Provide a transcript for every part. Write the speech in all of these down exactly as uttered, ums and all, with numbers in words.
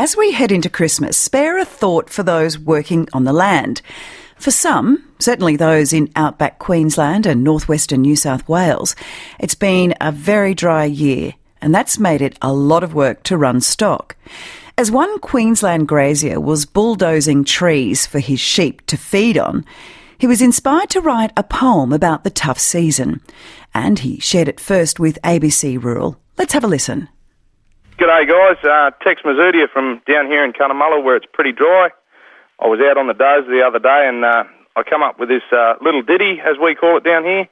as we head into Christmas, spare a thought for those working on the land. For some, certainly those in outback Queensland and northwestern New South Wales, it's been a very dry year, and that's made it a lot of work to run stock. As one Queensland grazier was bulldozing trees for his sheep to feed on, he was inspired to write a poem about the tough season, and he shared it first with A B C Rural. Let's have a listen. G'day guys, uh, Tex Mazudia from down here in Cunnamulla where it's pretty dry. I was out on the dozer the other day and uh, I come up with this uh, little ditty, as we call it down here.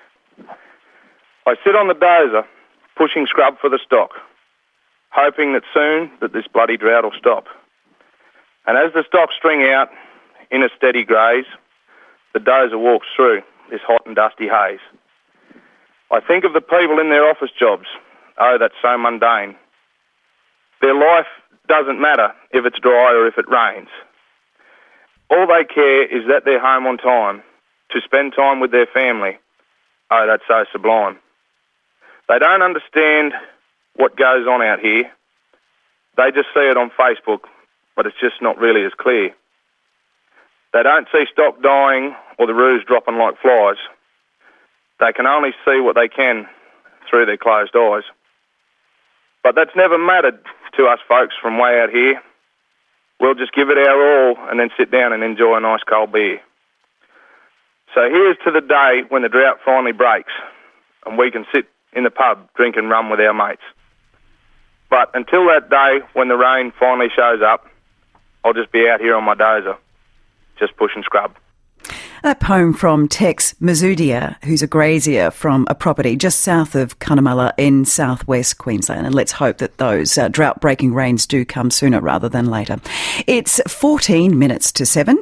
I sit on the dozer, pushing scrub for the stock, hoping that soon that this bloody drought will stop. And as the stock string out in a steady graze, the dozer walks through this hot and dusty haze. I think of the people in their office jobs. Oh, that's so mundane. Their life doesn't matter if it's dry or if it rains. All they care is that they're home on time to spend time with their family. Oh, that's so sublime. They don't understand what goes on out here. They just see it on Facebook, but it's just not really as clear. They don't see stock dying or the roos dropping like flies. They can only see what they can through their closed eyes. But that's never mattered to us folks from way out here. We'll just give it our all and then sit down and enjoy a nice cold beer. So here's to the day when the drought finally breaks and we can sit in the pub drinking rum with our mates. But until that day when the rain finally shows up, I'll just be out here on my dozer, just pushing scrub. That poem from Tex Mazudia, who's a grazier from a property just south of Cunnamulla in southwest Queensland. And let's hope that those uh, drought-breaking rains do come sooner rather than later. It's fourteen minutes to seven.